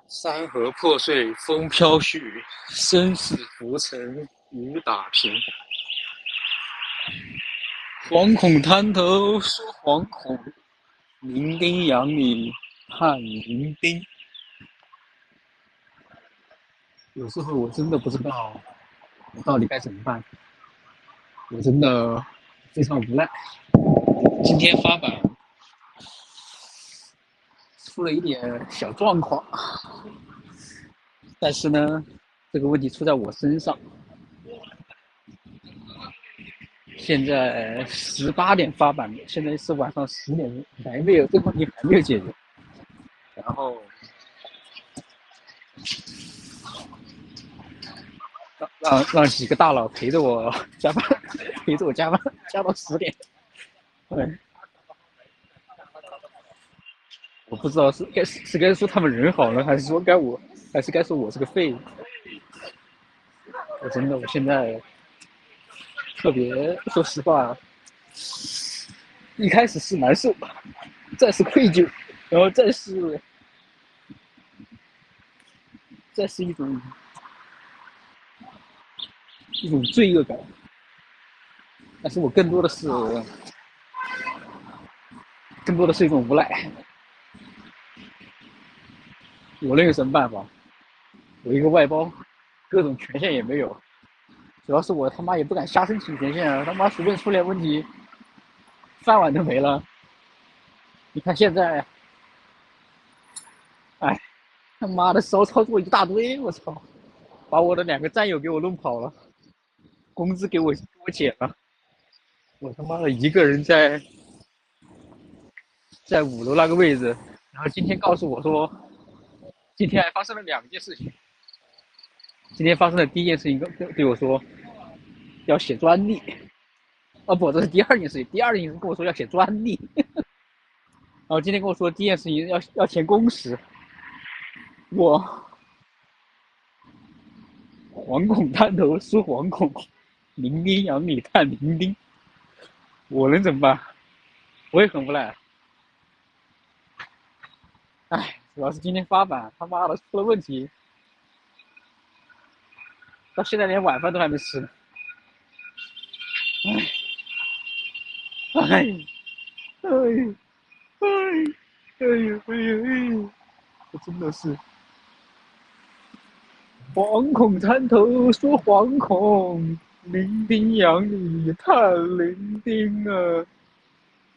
山河破碎风飘絮，身世浮沉雨打萍。惶恐滩头说惶恐，零丁洋里叹零丁。有时候我真的不知道我到底该怎么办，我真的非常无奈。今天发版出了一点小状况，但是呢，这个问题出在我身上。现在18点发版的，现在是晚上10点，还没有这个问题还没有解决。然后让几个大佬陪着我加班，陪着我加班加到10点。对，我不知道是该说他们人好呢，还是说该说我是个废物。我真的我现在特别说实话，一开始是难受，再是愧疚，然后再是一种罪恶感。但是我更多的是一种无赖。我能有什么办法？我一个外包，各种权限也没有，主要是我他妈也不敢瞎申请权限啊！他妈随便出点问题，饭碗都没了。你看现在，哎，他妈的骚操作一大堆，我操！把我的2个战友给我弄跑了，工资给我减了，我他妈的一个人在5楼那个位置，然后今天告诉我说，今天还发生了2件事情。今天发生的第一件事情对我说要写专利，哦不，这是第2件事情。第2件事情跟我说要写专利，然后今天跟我说第一件事情要填工时，我惶恐滩头说惶恐，零丁洋里叹零丁，我能怎么办？我也很无奈。唉，主要是今天发版他妈的出了问题，到现在连晚饭都还没吃呢。唉，唉，唉，唉，哎呀哎呀哎呀，我真的是惶恐滩头说惶恐，零丁洋里叹零丁啊！